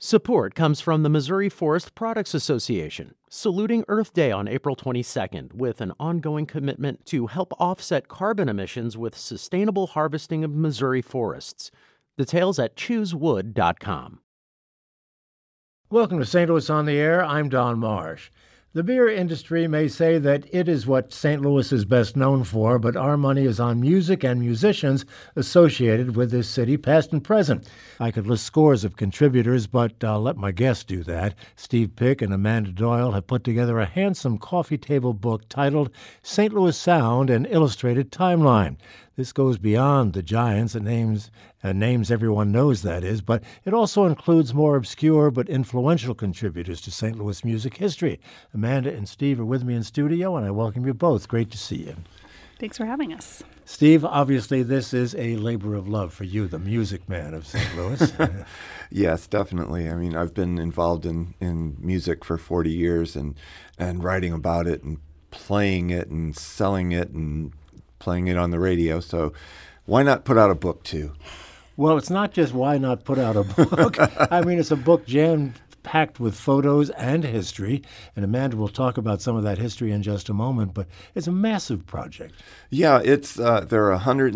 Support comes from the Missouri Forest Products Association, saluting Earth Day on April 22nd with an ongoing commitment to help offset carbon emissions with sustainable harvesting of Missouri forests. Details at choosewood.com. Welcome to St. Louis on the Air. I'm Don Marsh. The beer industry may say that it is what St. Louis is best known for, but our money is on music and musicians associated with this city, past and present. I could list scores of contributors, but I'll let my guests do that. Steve Pick and Amanda Doyle have put together a handsome coffee table book titled St. Louis Sound, an Illustrated Timeline. This goes beyond the giants and names everyone knows, that is, but it also includes more obscure but influential contributors to St. Louis music history. Amanda and Steve are with me in studio, and I welcome you both. Great to see you. Thanks for having us. Steve, obviously this is a labor of love for you, the music man of St. Louis. Yes, definitely. I mean, I've been involved in music for 40 years and writing about it and playing it and selling it and playing it on the radio, so why not put out a book too? Well, it's not just why not put out a book. I mean, it's a book jam-packed with photos and history, and Amanda will talk about some of that history in just a moment, but it's a massive project. Yeah, it's there are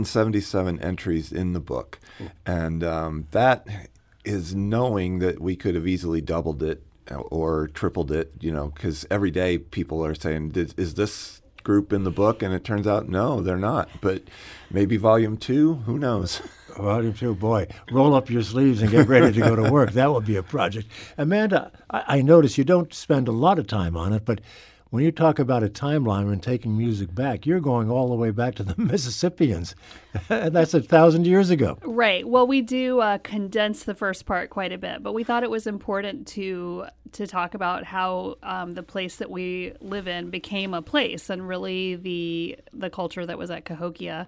177 entries in the book, and that is knowing that we could have easily doubled it or tripled it, you know, because every day people are saying, is this group in the book? And it turns out, no, they're not. But maybe volume 2, who knows? Volume 2, boy, roll up your sleeves and get ready to go to work. That would be a project. Amanda, I notice you don't spend a lot of time on it, but when you talk about a timeline when taking music back, you're going all the way back to the Mississippians. That's 1,000 years ago. Right. Well, we do condense the first part quite a bit, but we thought it was important to talk about how the place that we live in became a place, and really the culture that was at Cahokia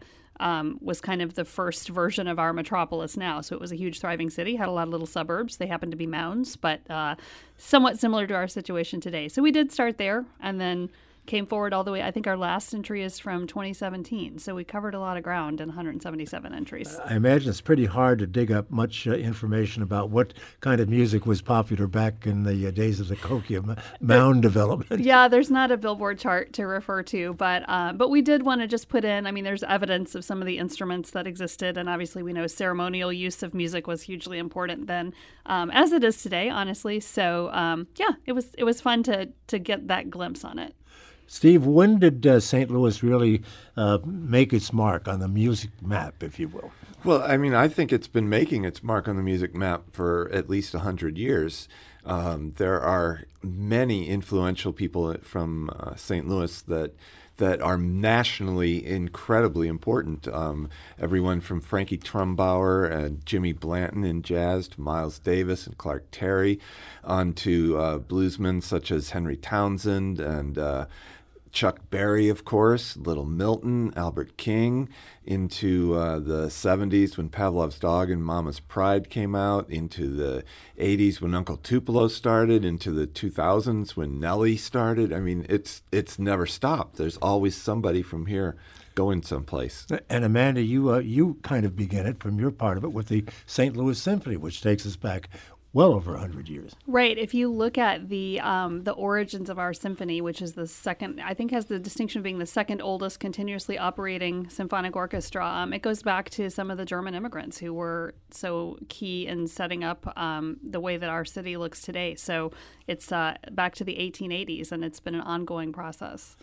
was kind of the first version of our metropolis now. So it was a huge thriving city, had a lot of little suburbs. They happened to be mounds, but somewhat similar to our situation today. So we did start there and then came forward all the way. I think our last entry is from 2017. So we covered a lot of ground in 177 entries. I imagine it's pretty hard to dig up much information about what kind of music was popular back in the days of the Cahokia mound development. Yeah, there's not a Billboard chart to refer to, but we did want to just put in, I mean, there's evidence of some of the instruments that existed, and obviously we know ceremonial use of music was hugely important then, as it is today, honestly. So, yeah, it was fun to get that glimpse on it. Steve, when did St. Louis really make its mark on the music map, if you will? Well, I mean, I think it's been making its mark on the music map for at least 100 years. There are many influential people from St. Louis that are nationally incredibly important. Everyone from Frankie Trumbauer and Jimmy Blanton in jazz to Miles Davis and Clark Terry, on to bluesmen such as Henry Townsend and Chuck Berry, of course, Little Milton, Albert King, into the 70s when Pavlov's Dog and Mama's Pride came out, into the 80s when Uncle Tupelo started, into the 2000s when Nelly started. I mean, it's never stopped. There's always somebody from here going someplace. And Amanda, you kind of begin it from your part of it with the St. Louis Symphony, which takes us back well over 100 years. Right. If you look at the origins of our symphony, which is the second, I think has the distinction of being the second oldest continuously operating symphonic orchestra, it goes back to some of the German immigrants who were so key in setting up the way that our city looks today. So it's back to the 1880s, and it's been an ongoing process.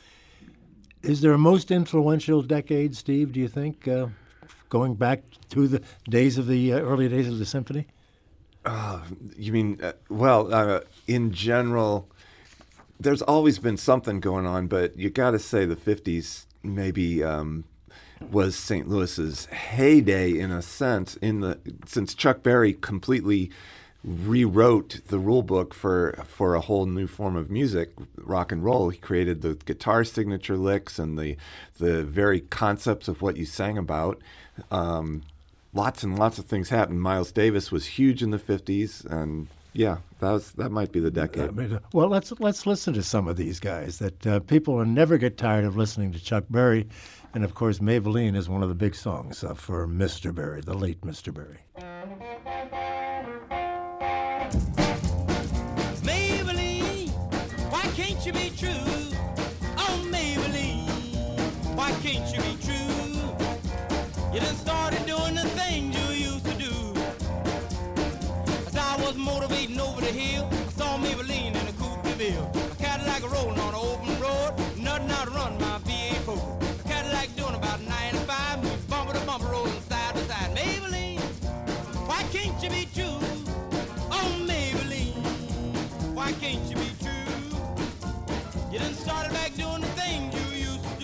Is there a most influential decade, Steve, do you think, going back to the days of the early days of the symphony? You mean, in general, there's always been something going on, but you got to say the 50s maybe was St. Louis's heyday in a sense, since Chuck Berry completely rewrote the rule book for a whole new form of music, rock and roll. He created the guitar signature licks and the very concepts of what you sang about. Lots and lots of things happened. Miles Davis was huge in the 50s, and yeah, that might be the decade. Well, let's listen to some of these guys that people will never get tired of listening to. Chuck Berry, and of course, Maybelline is one of the big songs for Mr. Berry, the late Mr. Berry. you be true? Oh, Maybelline, why can't you be true? You done started doing the things you used to do. As I was motivating over the hill, I saw Maybelline in a coupe de ville. A Cadillac rolling on an open road, nothing out to run my V8 4. A Cadillac doing about 95, moves bumper to bumper, rolling side to side. Maybelline, why can't you be true? Oh, Maybelline, why can't you be true? You done started back doing the things you used to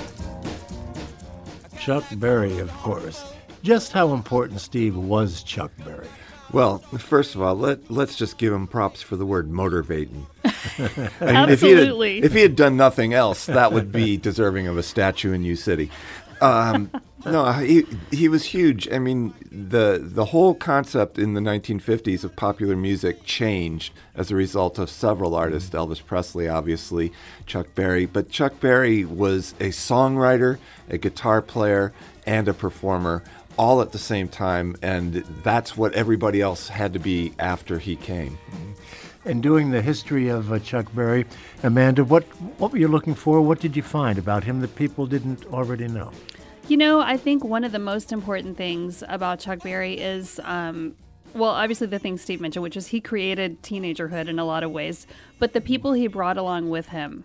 do. Chuck Berry, of course. Just how important, Steve, was Chuck Berry? Well, first of all, let's just give him props for the word motivating. I mean, Absolutely. if he had done nothing else, that would be deserving of a statue in U City. No, he was huge. I mean, the whole concept in the 1950s of popular music changed as a result of several artists. Elvis Presley, obviously, Chuck Berry. But Chuck Berry was a songwriter, a guitar player, and a performer, all at the same time, and that's what everybody else had to be after he came. In doing the history of Chuck Berry, Amanda, what were you looking for? What did you find about him that people didn't already know? You know, I think one of the most important things about Chuck Berry is, well, obviously the thing Steve mentioned, which is he created teenagerhood in a lot of ways, but the people he brought along with him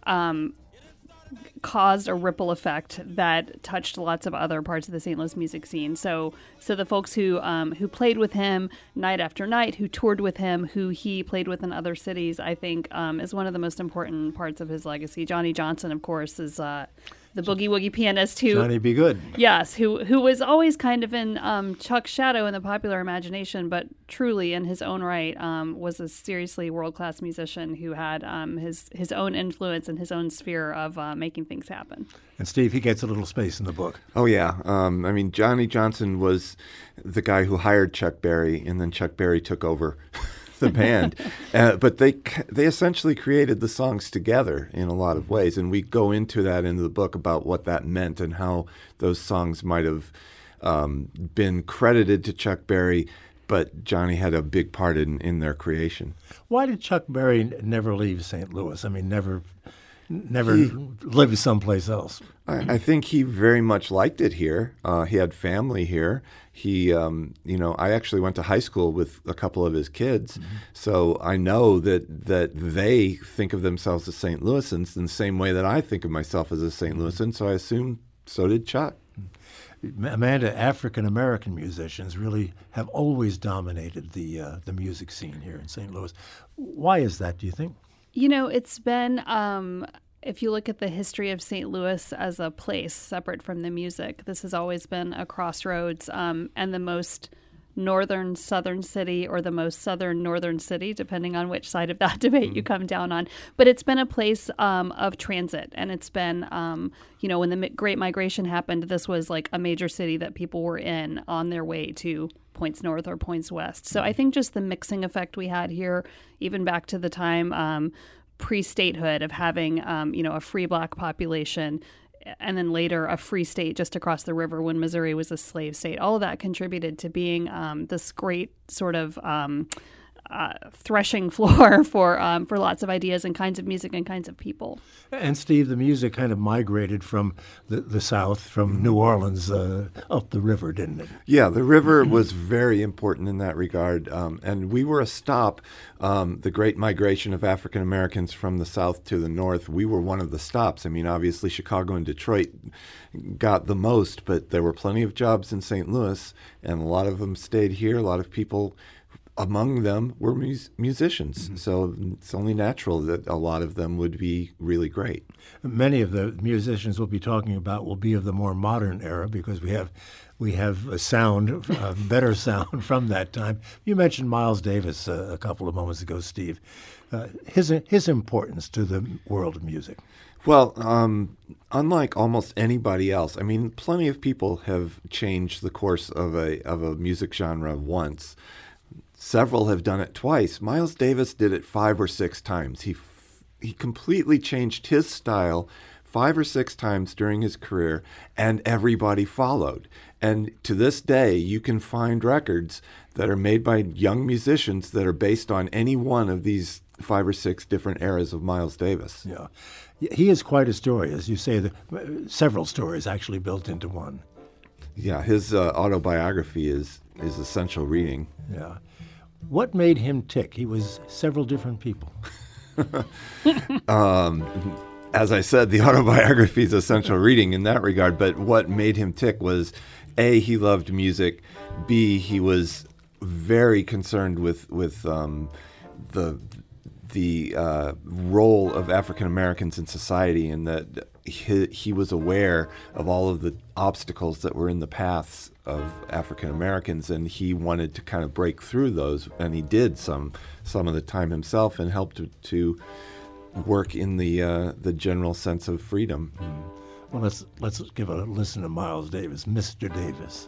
caused a ripple effect that touched lots of other parts of the St. Louis music scene. So the folks who played with him night after night, who toured with him, who he played with in other cities, I think is one of the most important parts of his legacy. Johnny Johnson, of course, is the boogie woogie pianist who Johnny B. Good. Yes, who was always kind of in Chuck's shadow in the popular imagination, but truly in his own right was a seriously world-class musician who had his own influence and his own sphere of making things happen. And Steve, he gets a little space in the book. Oh, yeah. I mean, Johnny Johnson was the guy who hired Chuck Berry, and then Chuck Berry took over the band. But they essentially created the songs together in a lot of ways, and we go into that in the book about what that meant and how those songs might have been credited to Chuck Berry, but Johnny had a big part in their creation. Why did Chuck Berry never leave St. Louis? I mean, never live someplace else. I think he very much liked it here. He had family here. He, I actually went to high school with a couple of his kids, so I know that they think of themselves as St. Louisans in the same way that I think of myself as a St. Louisan, so I assume so did Chuck. Amanda, African-American musicians really have always dominated the music scene here in St. Louis. Why is that, do you think? You know, it's been, if you look at the history of St. Louis as a place separate from the music, this has always been a crossroads and the most northern southern city or the most southern northern city, depending on which side of that debate you come down on. But it's been a place of transit, and it's been, when the Great Migration happened, this was like a major city that people were in on their way to points north or points west. So I think just the mixing effect we had here, even back to the time pre-statehood of having, a free black population, and then later a free state just across the river when Missouri was a slave state. All of that contributed to being this great sort of threshing floor for lots of ideas and kinds of music and kinds of people. And Steve, the music kind of migrated from the South, from New Orleans up the river, didn't it? Yeah, the river was very important in that regard. And we were a stop. The great migration of African Americans from the South to the North, we were one of the stops. I mean, obviously Chicago and Detroit got the most, but there were plenty of jobs in St. Louis, and a lot of them stayed here. A lot of people among them were musicians, so it's only natural that a lot of them would be really great. Many of the musicians we'll be talking about will be of the more modern era because we have a sound, better sound from that time. You mentioned Miles Davis a couple of moments ago, Steve. His importance to the world of music. Well, unlike almost anybody else, I mean, plenty of people have changed the course of a music genre once. Several have done it twice. Miles Davis did it 5 or 6 times. He completely changed his style 5 or 6 times during his career, and everybody followed. And to this day, you can find records that are made by young musicians that are based on any one of these 5 or 6 different eras of Miles Davis. Yeah. He is quite a story, as you say, several stories actually built into one. Yeah, his autobiography is essential reading. Yeah. What made him tick? He was several different people. As I said, the autobiography is essential reading in that regard, but what made him tick was, A, he loved music, B, he was very concerned with the role of African Americans in society, and that he was aware of all of the obstacles that were in the paths of African Americans, and he wanted to kind of break through those, and he did some of the time himself, and helped to work in the general sense of freedom. Well, let's give a listen to Miles Davis, Mr. Davis.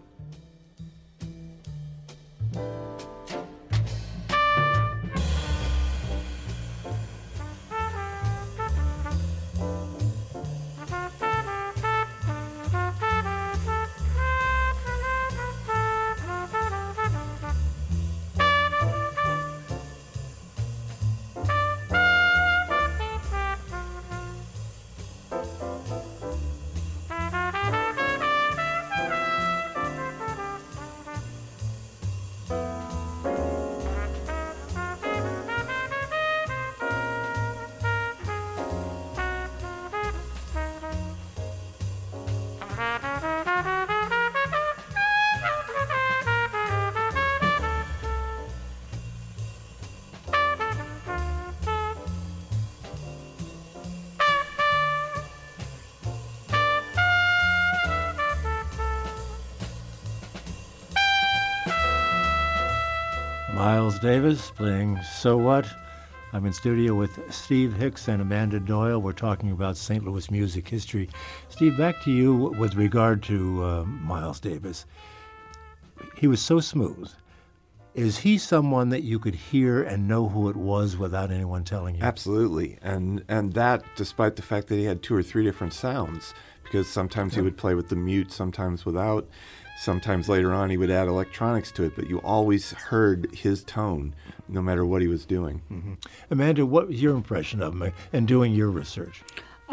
Miles Davis playing So What? I'm in studio with Steve Hicks and Amanda Doyle. We're talking about St. Louis music history. Steve, back to you with regard to Miles Davis. He was so smooth. Is he someone that you could hear and know who it was without anyone telling you? Absolutely, and that despite the fact that he had 2 or 3 different sounds, because sometimes he would play with the mute, sometimes without. Sometimes later on he would add electronics to it, but you always heard his tone, no matter what he was doing. Mm-hmm. Amanda, what was your impression of him and doing your research?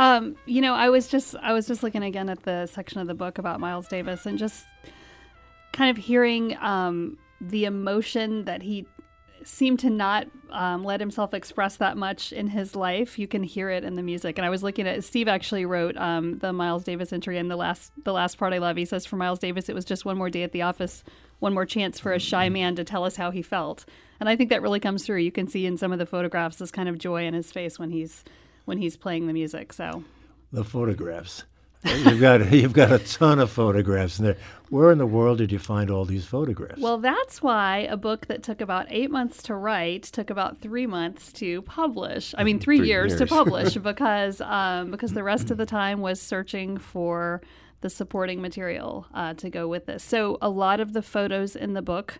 I was just looking again at the section of the book about Miles Davis, and just kind of hearing the emotion that he seemed to not let himself express that much in his life. You can hear it in the music. And I was looking at, Steve actually wrote the Miles Davis entry, and the last part I love. He says, for Miles Davis, it was just one more day at the office, one more chance for a shy man to tell us how he felt. And I think that really comes through. You can see in some of the photographs this kind of joy in his face when he's playing the music. So the photographs. You've got a ton of photographs in there. Where in the world did you find all these photographs? Well, that's why a book that took about 8 months to write took about 3 months to publish. I mean, 3 years to publish because the rest of the time was searching for the supporting material to go with this. So a lot of the photos in the book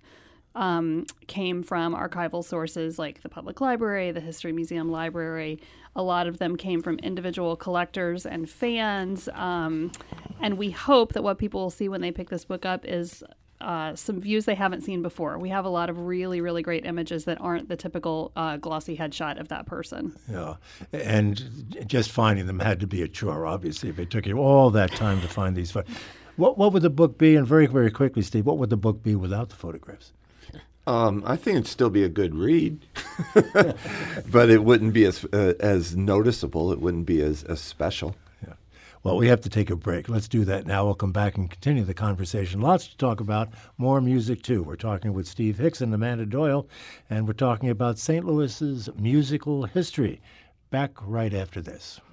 came from archival sources like the Public Library, the History Museum Library. A lot of them came from individual collectors and fans. And we hope that what people will see when they pick this book up is some views they haven't seen before. We have a lot of really, really great images that aren't the typical glossy headshot of that person. Yeah, and just finding them had to be a chore, obviously, if it took you all that time to find these photos. What would the book be, and very, very quickly, Steve, what would the book be without the photographs? I think it'd still be a good read, but it wouldn't be as noticeable. It wouldn't be as special. Yeah. Well, we have to take a break. Let's do that now. We'll come back and continue the conversation. Lots to talk about. More music, too. We're talking with Steve Hicks and Amanda Doyle, and we're talking about St. Louis's musical history. Back right after this.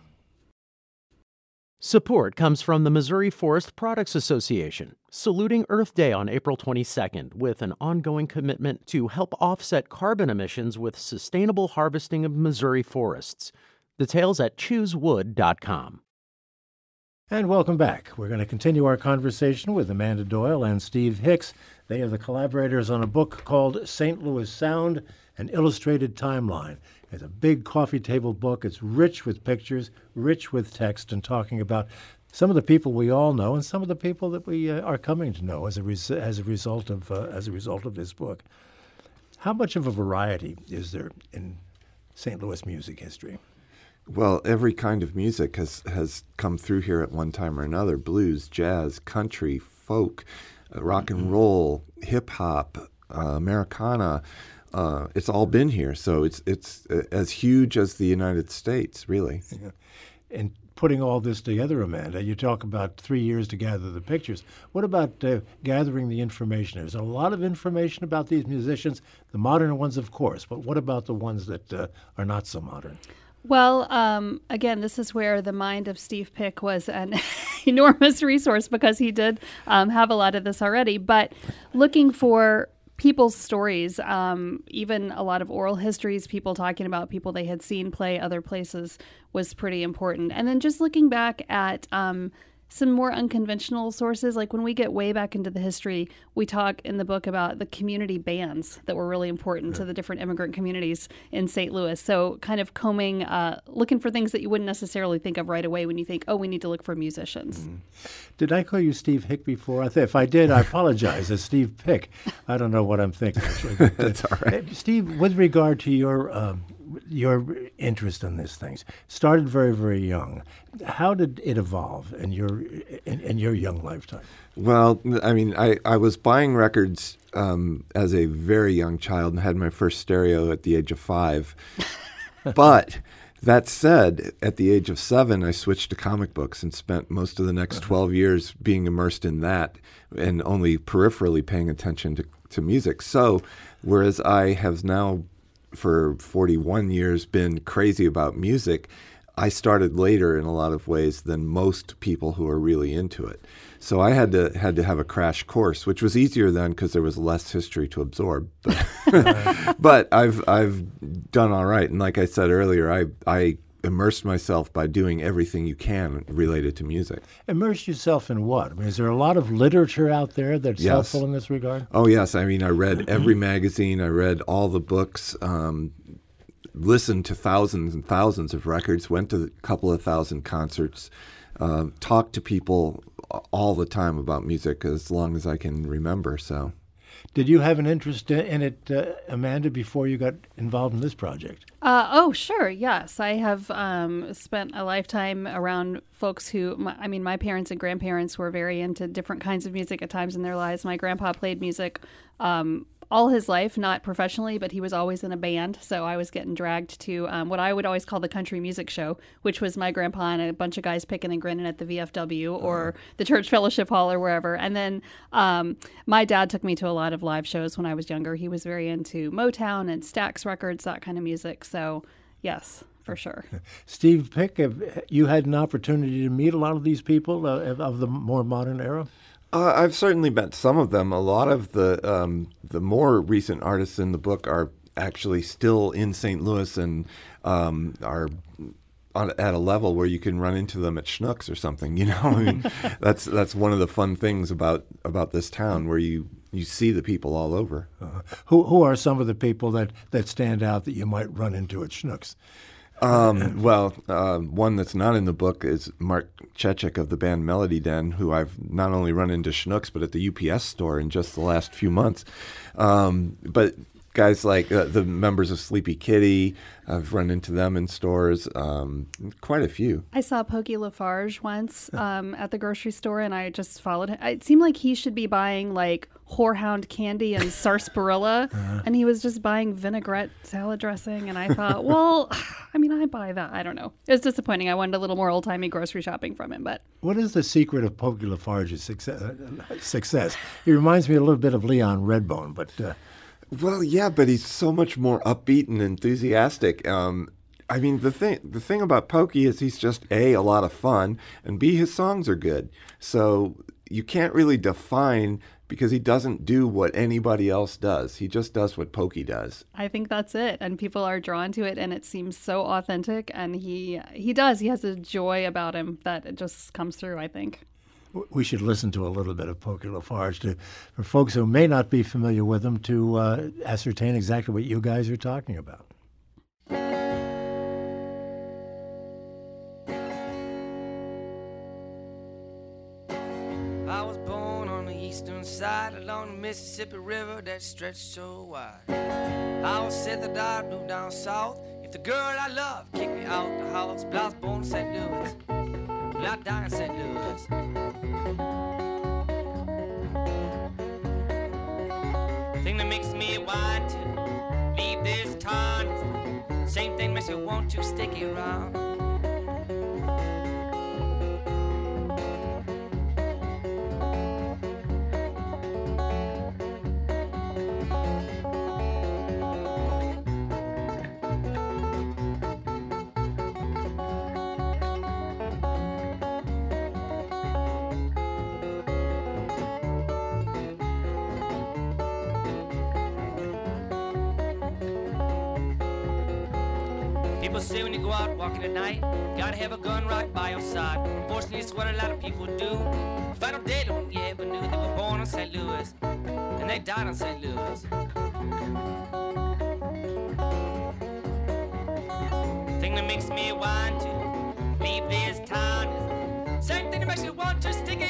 Support comes from the Missouri Forest Products Association, saluting Earth Day on April 22nd with an ongoing commitment to help offset carbon emissions with sustainable harvesting of Missouri forests. Details at choosewood.com. And welcome back. We're going to continue our conversation with Amanda Doyle and Steve Hicks. They are the collaborators on a book called St. Louis Sound, an Illustrated Timeline. It's a big coffee table book. It's rich with pictures, rich with text, and talking about some of the people we all know and some of the people that we are coming to know as a result of this book. How much of a variety is there in St. Louis music history? Well, every kind of music has come through here at one time or another. Blues, jazz, country, folk, rock and roll, hip-hop, Americana. It's all been here. So it's as huge as the United States, really. Yeah. And putting all this together, Amanda, you talk about 3 years to gather the pictures. What about gathering the information? There's a lot of information about these musicians, the modern ones, of course, but what about the ones that are not so modern? Well, again, this is where the mind of Steve Pick was an enormous resource, because he did have a lot of this already. But looking for people's stories, even a lot of oral histories, people talking about people they had seen play other places, was pretty important. And then just looking back at some more unconventional sources. Like when we get way back into the history, we talk in the book about the community bands that were really important to the different immigrant communities in St. Louis. So kind of combing, looking for things that you wouldn't necessarily think of right away when you think, oh, we need to look for musicians. Mm-hmm. Did I call you Steve Hick before? If I did, I apologize. It's Steve Pick. I don't know what I'm thinking, actually. That's all right. Steve, with regard to your interest in these things, started very, very young. How did it evolve in your young lifetime? Well, I mean, I was buying records as a very young child and had my first stereo at the age of 5. But that said, at the age of 7, I switched to comic books and spent most of the next 12 years being immersed in that and only peripherally paying attention to music. So, whereas I have now for 41 years been crazy about music, I started later in a lot of ways than most people who are really into it. So I had to have a crash course, which was easier then because there was less history to absorb. But I've done all right. And like I said earlier, I immersed myself by doing everything you can related to music. Immerse yourself in what? I mean, is there a lot of literature out there that's helpful in this regard? Oh, yes. I mean, I read every magazine. I read all the books, listened to thousands and thousands of records, went to a couple of thousand concerts, talked to people all the time about music as long as I can remember. So, did you have an interest in it, Amanda, before you got involved in this project? Oh, sure. Yes. I have spent a lifetime around folks who, my parents and grandparents were very into different kinds of music at times in their lives. My grandpa played music all his life, not professionally, but he was always in a band. So I was getting dragged to what I would always call the country music show, which was my grandpa and a bunch of guys picking and grinning at the VFW or the Church Fellowship Hall or wherever. And then my dad took me to a lot of live shows when I was younger. He was very into Motown and Stax Records, that kind of music. So, yes, for sure. Steve Pick, have you had an opportunity to meet a lot of these people of the more modern era? I've certainly met some of them. A lot of the more recent artists in the book are actually still in St. Louis and are at a level where you can run into them at Schnucks or something. You know, I mean, that's one of the fun things about this town, where you see the people all over. Who are some of the people that stand out that you might run into at Schnucks? One that's not in the book is Mark Chechik of the band Melody Den, who I've not only run into Schnucks, but at the UPS store in just the last few months. But guys like the members of Sleepy Kitty, I've run into them in stores, quite a few. I saw Pokey Lafarge once at the grocery store, and I just followed him. It seemed like he should be buying like Whorehound candy and sarsaparilla, and he was just buying vinaigrette salad dressing, and I thought, well, I mean, I buy that. I don't know. It was disappointing. I wanted a little more old-timey grocery shopping from him, but... What is the secret of Pokey Lafarge's success? He reminds me a little bit of Leon Redbone, but... Well, yeah, but he's so much more upbeat and enthusiastic. I mean, the thing about Pokey is he's just A, a lot of fun, and B, his songs are good. So you can't really define, because he doesn't do what anybody else does. He just does what Pokey does. I think that's it. And people are drawn to it, and it seems so authentic. And he has a joy about him that it just comes through, I think. We should listen to a little bit of Pokey Lafarge for folks who may not be familiar with him to ascertain exactly what you guys are talking about. I was born on the eastern side along the Mississippi River that stretched so wide. I was said that I'd move down south If the girl I love kicked me out the house, but I was born in St. Louis, but I died in St. Louis. Thing that makes me want to leave this town is the same thing makes me want to stick around. People say when you go out walking at night, gotta have a gun right by your side. Unfortunately, it's what a lot of people do. Find them dead, don't you ever knew they were born in St. Louis, and they died in St. Louis. Thing that makes me want to leave this town is the same thing that makes me want to stick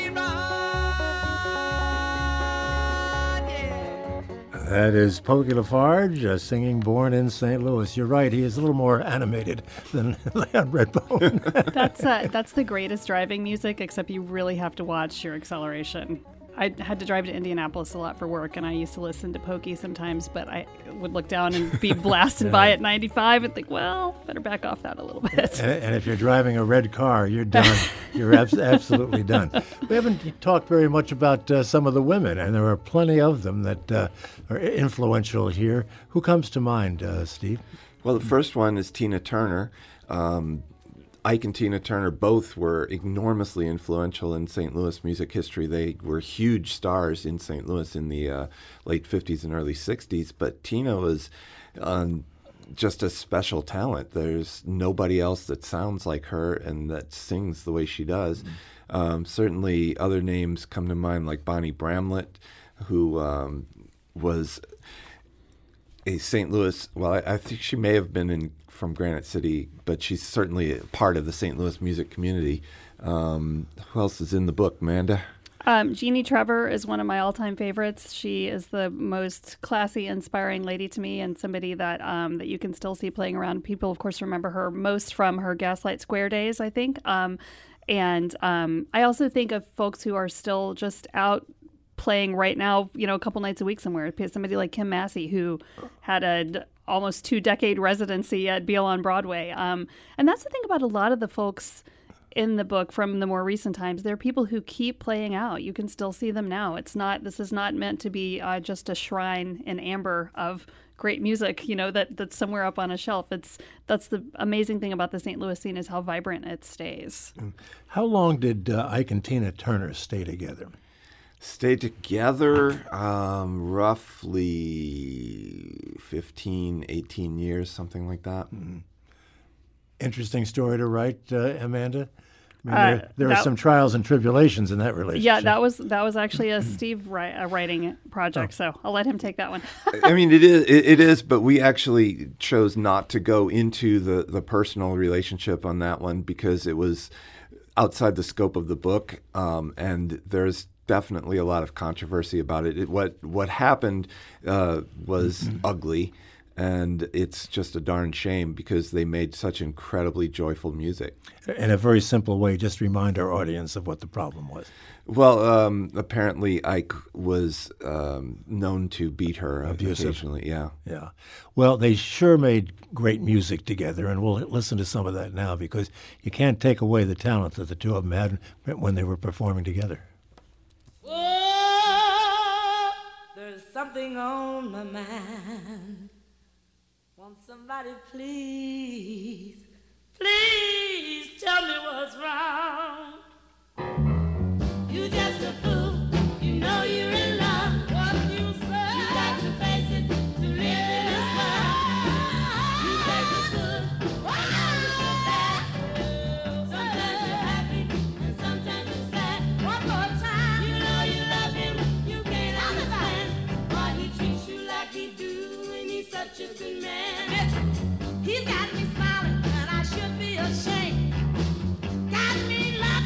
around, yeah. That is Pokey Lafarge singing Born in St. Louis. You're right, he is a little more animated than Leon Redbone. That's the greatest driving music, except you really have to watch your acceleration. I had to drive to Indianapolis a lot for work, and I used to listen to Pokey sometimes, but I would look down and be blasting by at 95 and think, well, better back off that a little bit. And if you're driving a red car, you're done. You're absolutely done. We haven't talked very much about some of the women, and there are plenty of them that are influential here. Who comes to mind, Steve? Well, the first one is Tina Turner. Ike and Tina Turner both were enormously influential in St. Louis music history. They were huge stars in St. Louis in the late 50s and early 60s, but Tina was just a special talent. There's nobody else that sounds like her and that sings the way she does. Certainly other names come to mind, like Bonnie Bramlett, who was a St. Louis, well, I think she may have been from Granite City, but she's certainly a part of the St. Louis music community. Who else is in the book, Amanda? Jeannie Trevor is one of my all-time favorites. She is the most classy, inspiring lady to me, and somebody that that you can still see playing around. People, of course, remember her most from her Gaslight Square days, I think. And I also think of folks who are still just out playing right now, a couple nights a week somewhere. Somebody like Kim Massey, who had a almost 2-decade residency at Beale on Broadway. And that's the thing about a lot of the folks in the book from the more recent times. They're people who keep playing out. You can still see them now. This is not meant to be just a shrine in amber of great music, that's somewhere up on a shelf. That's the amazing thing about the St. Louis scene, is how vibrant it stays. How long did Ike and Tina Turner stay together? Stayed together roughly 15, 18 years, something like that. Mm-hmm. Interesting story to write, Amanda. I mean, there are some trials and tribulations in that relationship. Yeah, that was actually a Steve writing project, so I'll let him take that one. I mean, it is, but we actually chose not to go into the personal relationship on that one because it was outside the scope of the book, and there's definitely a lot of controversy about it. What happened was ugly, and it's just a darn shame because they made such incredibly joyful music. In a very simple way, just remind our audience of what the problem was. Well, apparently Ike was known to beat her Abusive. Occasionally. Yeah. Yeah. Well, they sure made great music together, and we'll listen to some of that now because you can't take away the talent that the two of them had when they were performing together. Oh, there's something on my mind. Won't somebody please tell me what's wrong? You just a fool, you know you're in love. What you say? You got to face it to live in this world. You take the good, sometimes the bad. Sometimes you're happy and sometimes you're sad. One more time, you know you love him, you can't understand why he treats you like he do, and he's such a good man. Listen, he's got me smiling and I should be ashamed. Got me laughing.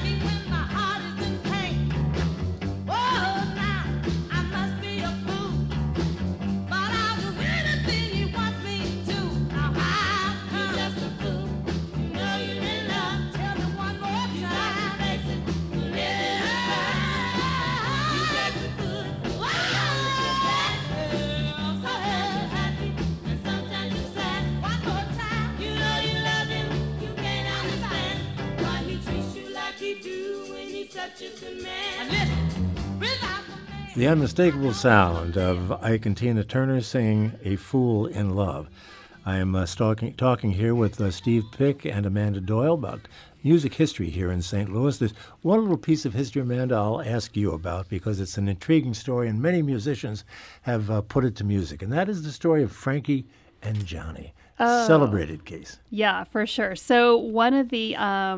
The unmistakable sound of Ike and Tina Turner singing A Fool in Love. I am talking here with Steve Pick and Amanda Doyle about music history here in St. Louis. There's one little piece of history, Amanda, I'll ask you about because it's an intriguing story and many musicians have put it to music, and that is the story of Frankie and Johnny. Celebrated case. Yeah, for sure. So one of the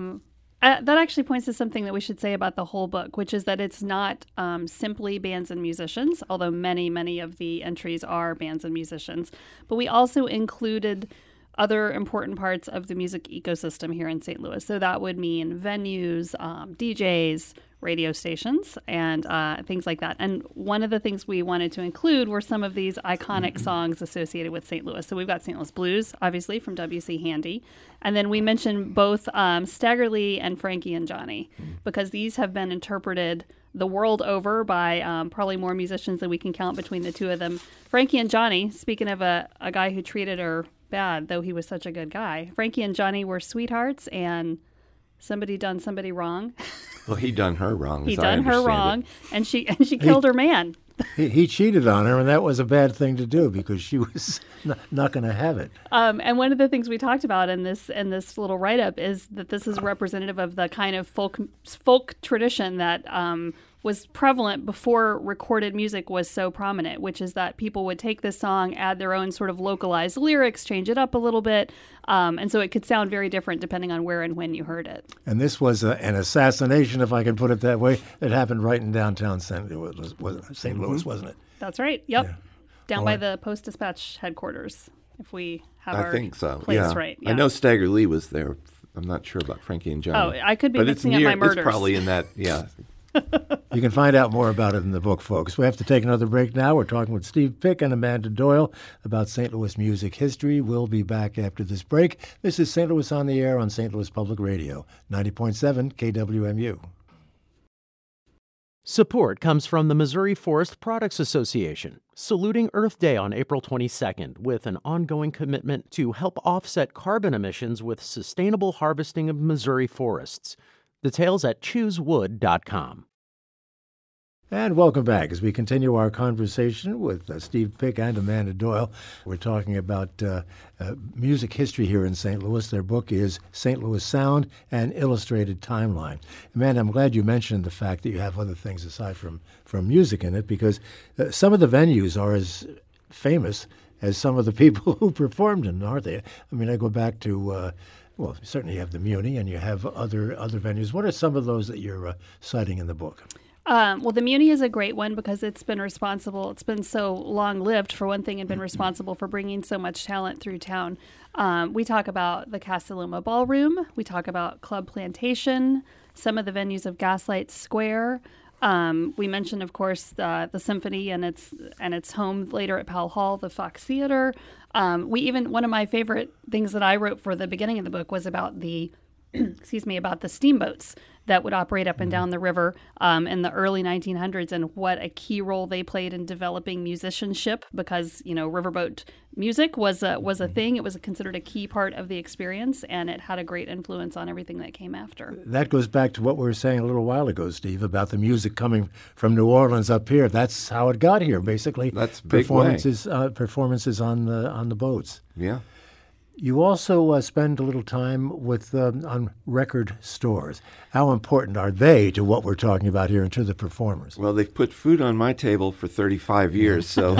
that actually points to something that we should say about the whole book, which is that it's not simply bands and musicians, although many of the entries are bands and musicians. But we also included other important parts of the music ecosystem here in St. Louis. So that would mean venues, DJs, radio stations, and things like that. And one of the things we wanted to include were some of these iconic songs associated with St. Louis. So we've got St. Louis Blues, obviously, from W.C. Handy. And then we mentioned both Stagger Lee and Frankie and Johnny, because these have been interpreted the world over by probably more musicians than we can count between the two of them. Frankie and Johnny, speaking of a guy who treated her bad, though he was such a good guy, Frankie and Johnny were sweethearts, and somebody done somebody wrong. Well, he done her wrong. He done her wrong, and she killed her man. He cheated on her, and that was a bad thing to do because she was not going to have it. And one of the things we talked about in this little write-up is that this is representative of the kind of folk tradition that was prevalent before recorded music was so prominent, which is that people would take this song, add their own sort of localized lyrics, change it up a little bit, and so it could sound very different depending on where and when you heard it. And this was an assassination, if I can put it that way, that happened right in downtown St. Louis, wasn't it? That's right. Yep. Yeah. Down by the Post-Dispatch headquarters, if we have our think so. place right. Yeah. I know Stagger Lee was there. I'm not sure about Frankie and Johnny. Oh, I could be mixing up my murders. It's probably in that, yeah. You can find out more about it in the book, folks. We have to take another break now. We're talking with Steve Pick and Amanda Doyle about St. Louis music history. We'll be back after this break. This is St. Louis on the Air on St. Louis Public Radio, 90.7 KWMU. Support comes from the Missouri Forest Products Association, saluting Earth Day on April 22nd with an ongoing commitment to help offset carbon emissions with sustainable harvesting of Missouri forests. Details at choosewood.com. And welcome back as we continue our conversation with Steve Pick and Amanda Doyle. We're talking about music history here in St. Louis. Their book is St. Louis Sound, an Illustrated Timeline. Amanda, I'm glad you mentioned the fact that you have other things aside from music in it, because some of the venues are as famous as some of the people who performed in them, aren't they? I mean, I go back to... well, certainly you have the Muni and you have other venues. What are some of those that you're citing in the book? Well, the Muni is a great one because it's been so long-lived, for one thing, and been responsible for bringing so much talent through town. We talk about the Casaluma Ballroom. We talk about Club Plantation, some of the venues of Gaslight Square. We mentioned, of course, the Symphony and its home later at Powell Hall, the Fox Theater. One of my favorite things that I wrote for the beginning of the book was about the about the steamboats that would operate up and down the river in the early 1900s, and what a key role they played in developing musicianship, because riverboat music was a thing. It was considered a key part of the experience, and it had a great influence on everything that came after. That goes back to what we were saying a little while ago, Steve, about the music coming from New Orleans up here. That's how it got here, basically. That's big performances on the boats. Yeah. You also spend a little time on record stores. How important are they to what we're talking about here and to the performers? Well, they've put food on my table for 35 years, so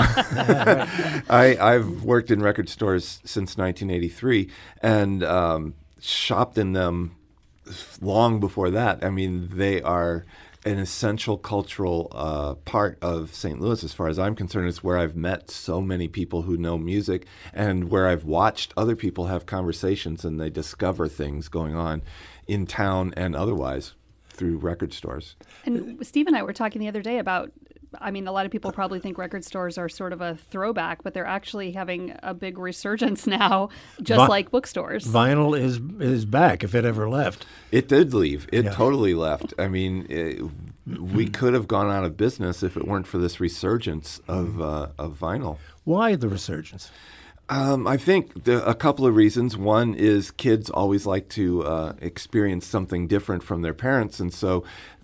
I've worked in record stores since 1983 and shopped in them long before that. I mean, they are an essential cultural part of St. Louis, as far as I'm concerned. It's where I've met so many people who know music, and where I've watched other people have conversations and they discover things going on in town and otherwise through record stores. And Steve and I were talking the other day about, a lot of people probably think record stores are sort of a throwback, but they're actually having a big resurgence now, just like bookstores. Vinyl is back, if it ever left. It did leave. It totally left. I mean, we could have gone out of business if it weren't for this resurgence of vinyl. Why the resurgence? I think a couple of reasons. One is kids always like to experience something different from their parents, and so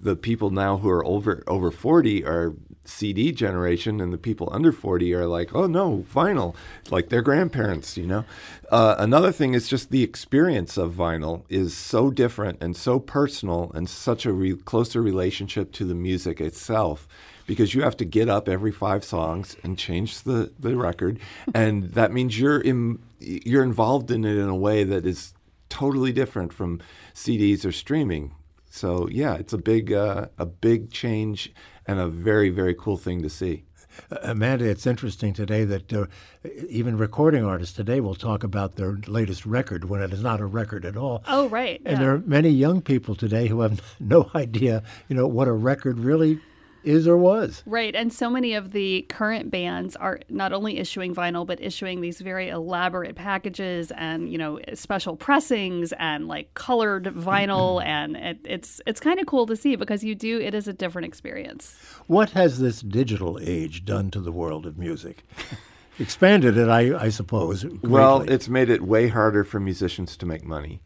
the people now who are over 40 are CD generation, and the people under 40 are like, oh no, vinyl, like their grandparents, you know. Another thing is just the experience of vinyl is so different and so personal and such a closer relationship to the music itself, because you have to get up every 5 songs and change the record, and that means you're involved in it in a way that is totally different from CDs or streaming. So yeah, it's a big change and a very, very cool thing to see. Amanda, it's interesting today that even recording artists today will talk about their latest record when it is not a record at all. Oh, right. And yeah. there are many young people today who have no idea, what a record really is or was. Right. And so many of the current bands are not only issuing vinyl, but issuing these very elaborate packages and, special pressings and like colored vinyl. And it's kind of cool to see because it is a different experience. What has this digital age done to the world of music? Expanded it, I suppose, greatly. Well, it's made it way harder for musicians to make money.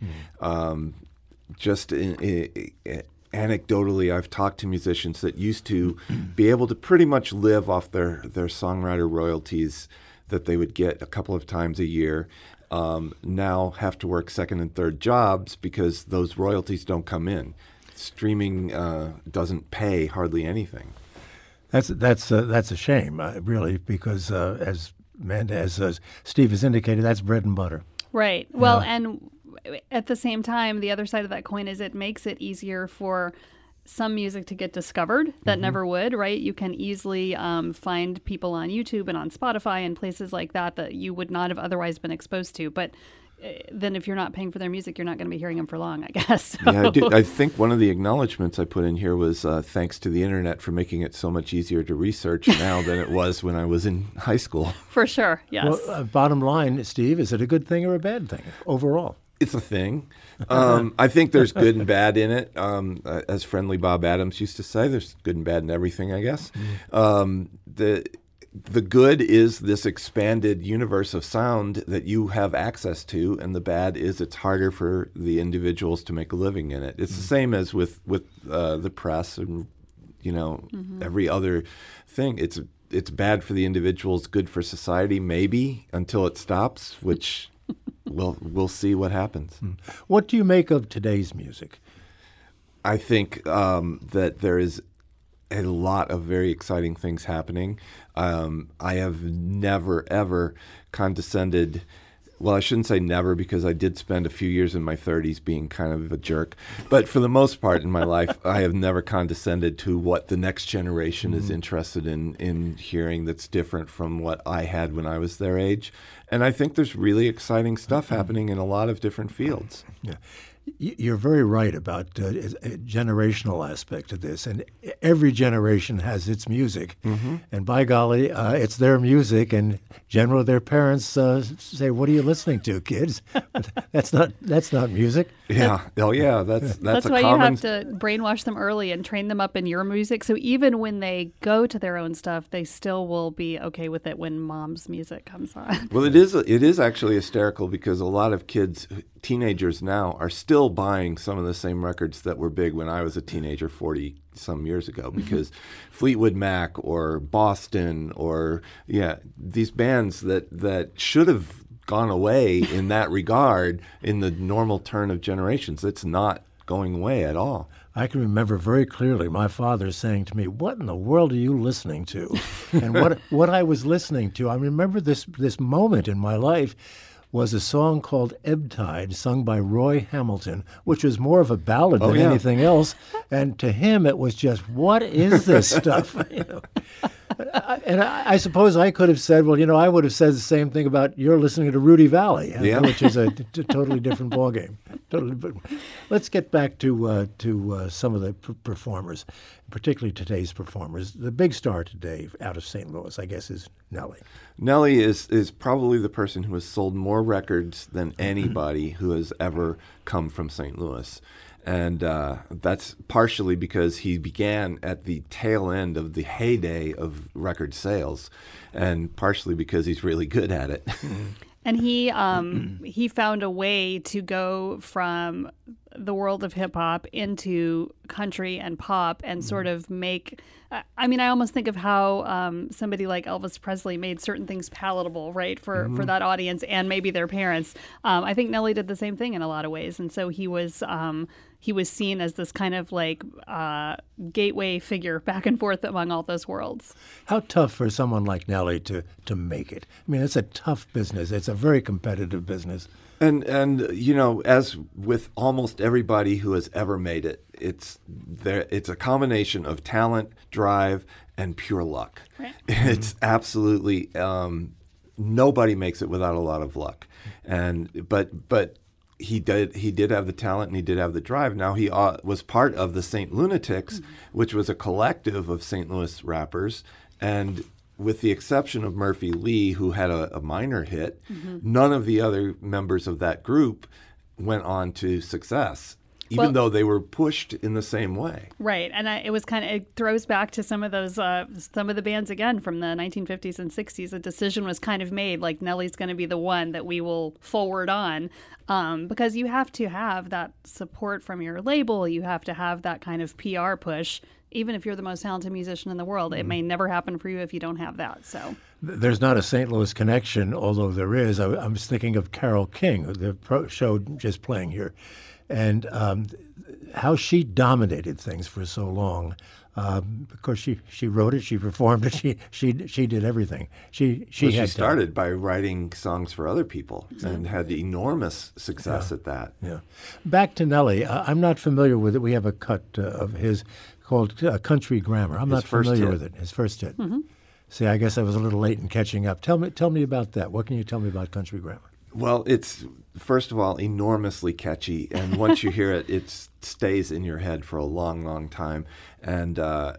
Anecdotally, I've talked to musicians that used to be able to pretty much live off their songwriter royalties that they would get a couple of times a year, now have to work second and third jobs because those royalties don't come in. Streaming doesn't pay hardly anything. That's a shame, really, because as Steve has indicated, that's bread and butter. Right. Well, and at the same time, the other side of that coin is it makes it easier for some music to get discovered that never would, right? You can easily find people on YouTube and on Spotify and places like that you would not have otherwise been exposed to. But then if you're not paying for their music, you're not going to be hearing them for long, I guess. So. Yeah, I think one of the acknowledgments I put in here was thanks to the internet for making it so much easier to research now than it was when I was in high school. For sure, yes. Well, bottom line, Steve, is it a good thing or a bad thing overall? It's a thing. I think there's good and bad in it. As Friendly Bob Adams used to say, there's good and bad in everything, I guess. The good is this expanded universe of sound that you have access to, and the bad is it's harder for the individuals to make a living in it. It's the same as with the press and every other thing. It's bad for the individuals, good for society, maybe until it stops, which. We'll see what happens. What do you make of today's music? I think that there is a lot of very exciting things happening. I have never, ever condescended. Well, I shouldn't say never because I did spend a few years in my 30s being kind of a jerk. But for the most part in my life, I have never condescended to what the next generation is interested in hearing that's different from what I had when I was their age. And I think there's really exciting stuff happening in a lot of different fields. Yeah. You're very right about a generational aspect of this, and every generation has its music, and by golly, it's their music. And generally, their parents say, "What are you listening to, kids? That's not music." Yeah, that's why you have to brainwash them early and train them up in your music. So even when they go to their own stuff, they still will be okay with it when mom's music comes on. Well, it is actually hysterical because a lot of teenagers now are still buying some of the same records that were big when I was a teenager 40 some years ago, because Fleetwood Mac or Boston or these bands that should have gone away in that regard in the normal turn of generations. It's not going away at all. I can remember very clearly my father saying to me, "What in the world are you listening to?" And what I was listening to, I remember this moment in my life was a song called Ebb Tide, sung by Roy Hamilton, which was more of a ballad than anything else. And to him, it was just, what is this stuff? And I suppose I could have said, well, I would have said the same thing about you're listening to Rudy Valley, which is a totally different ballgame. Let's get back to some of the performers, particularly today's performers. The big star today out of St. Louis, I guess, is Nelly. Nelly is probably the person who has sold more records than anybody who has ever come from St. Louis. And that's partially because he began at the tail end of the heyday of record sales, and partially because he's really good at it. And he found a way to go from the world of hip hop into country and pop and sort of make. I mean, I almost think of how somebody like Elvis Presley made certain things palatable, right, for that audience and maybe their parents. I think Nelly did the same thing in a lot of ways, and so he was seen as this kind of like gateway figure back and forth among all those worlds. How tough for someone like Nelly to make it? I mean, it's a tough business. It's a very competitive business. And you know, as with almost everybody who has ever made it, it's a combination of talent, drive, and pure luck. Right. It's absolutely nobody makes it without a lot of luck. But he did have the talent and he did have the drive. Now he was part of the St. Lunatics, which was a collective of St. Louis rappers, and with the exception of Murphy Lee, who had a minor hit, none of the other members of that group went on to success, even though they were pushed in the same way. Right, and it throws back to some of the bands again from the 1950s and 60s. A decision was kind of made, like Nelly's going to be the one that we will forward on, because you have to have that support from your label. You have to have that kind of PR push. Even if you're the most talented musician in the world, it may never happen for you if you don't have that. So there's not a St. Louis connection, although there is. I was thinking of Carole King, the show just playing here, and how she dominated things for so long. Because she wrote it, she performed it, she did everything. She started by writing songs for other people and had enormous success at that. Yeah. Back to Nelly. I'm not familiar with it. We have a cut of his called Country Grammar. I'm not familiar with it. His first hit. See, I guess I was a little late in catching up. Tell me about that. What can you tell me about Country Grammar? Well, it's, first of all, enormously catchy. And once you hear it, it stays in your head for a long, long time. And the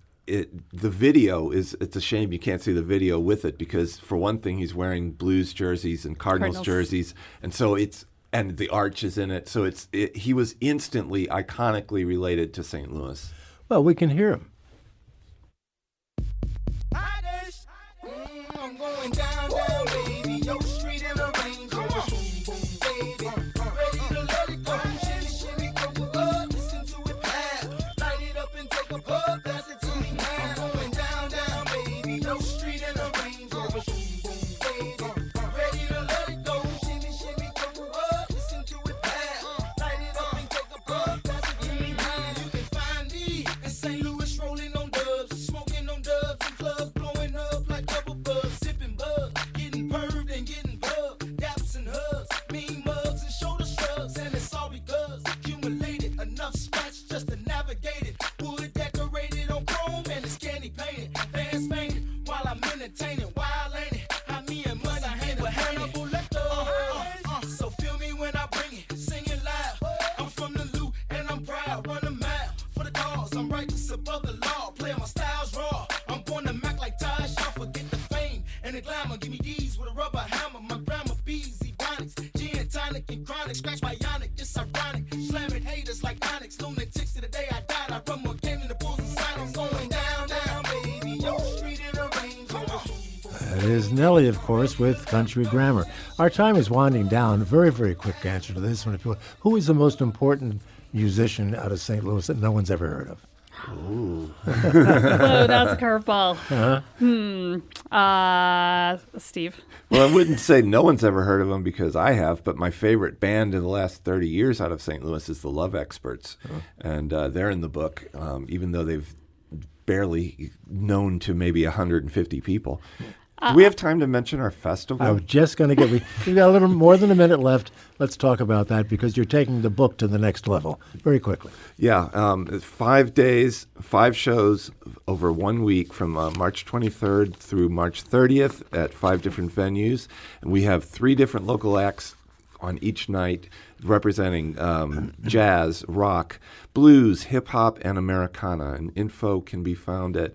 video it's a shame you can't see the video with it because, for one thing, he's wearing Blues jerseys and Cardinals jerseys. And so and the arch is in it. So he was instantly, iconically related to St. Louis. Well, we can hear him. I'm going down, baby. Your street in a Range Rover. Baby, ready to let it go. Shimmy, go up. Listen to it pad. Light it up and take a puff. Pass it to me now. I'm going down, baby. Your street in a Range Rover. Baby, ready to let it go. Shimmy, go up. Listen to it pad. Light it up and take a puff. Pass it to me now. You can find me in St. Louis rolling on dubs, smoking on dubs in clubs, blowing up like bubble buzz, sipping bug, getting purved and getting bugged, daps and hugs, mean mugs and shoulder shrugs, and it's all because accumulated enough scratch just to navigate it. Wood decorated on chrome and it's candy painted, fans fainted while I'm entertaining. Wild ain't it? How me and money hand with Hannibal Lecter. So feel me when I bring it, singing loud. I'm from the loot and I'm proud, run a mile for the cause. I'm righteous above the law, play my styles raw. I'm born to Mac like Taj, y'all forget the fame and the glamour. Give me D's with a rubber hammer. My grandma bees, ebonics, gin, tonic, and chronic. Scratch bionic, it's ironic. Slamming haters like Onyx, lunatics to the day I died. I run more game than the Bulls and Sonics. Going down, baby. Your street in a Range Rover. That is Nelly, of course, with Country Grammar. Our time is winding down. Very, very quick answer to this one. Who is the most important musician out of St. Louis that no one's ever heard of? Whoa, that's a curveball. Steve. Well, I wouldn't say no one's ever heard of him because I have, but my favorite band in the last 30 years out of St. Louis is the Love Experts. And they're in the book, even though they've barely known to maybe 150 people. Do we have time to mention our festival? I was just going to we've got a little more than a minute left. Let's talk about that because you're taking the book to the next level very quickly. Yeah, 5 days, 5 shows over 1 week from March 23rd through March 30th at 5 different venues. And we have 3 different local acts on each night representing jazz, rock, blues, hip-hop, and Americana. And info can be found at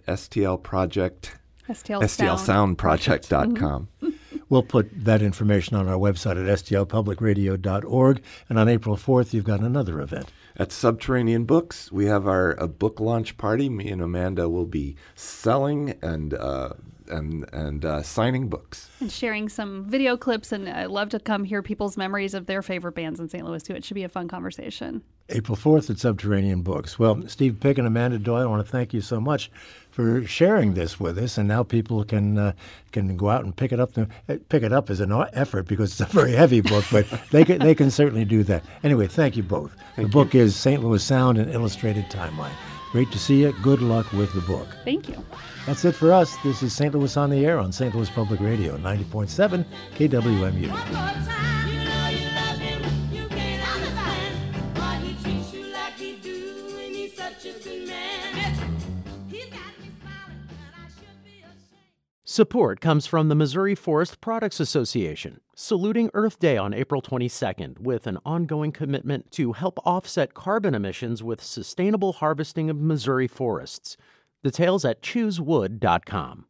STLSoundproject.com. We'll put that information on our website at stlpublicradio.org. And on April 4th, you've got another event. At Subterranean Books, we have a book launch party. Me and Amanda will be selling and and signing books. And sharing some video clips, and I'd love to come hear people's memories of their favorite bands in St. Louis, too. It should be a fun conversation. April 4th at Subterranean Books. Well, Steve Pick and Amanda Doyle, I want to thank you so much for sharing this with us, and now people can go out and pick it up. Pick it up is an effort because it's a very heavy book, but they can certainly do that. Anyway, thank you both. The book is St. Louis Sound, an Illustrated Timeline. Great to see you. Good luck with the book. Thank you. That's it for us. This is St. Louis on the Air on St. Louis Public Radio, 90.7 KWMU. One more time. You know you love him. You can't understand why he treats you like he do when he's such a good man. He's got me smiling, and I should be ashamed. Support comes from the Missouri Forest Products Association, saluting Earth Day on April 22nd with an ongoing commitment to help offset carbon emissions with sustainable harvesting of Missouri forests. Details at choosewood.com.